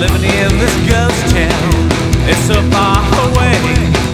living in this ghost town. It's so far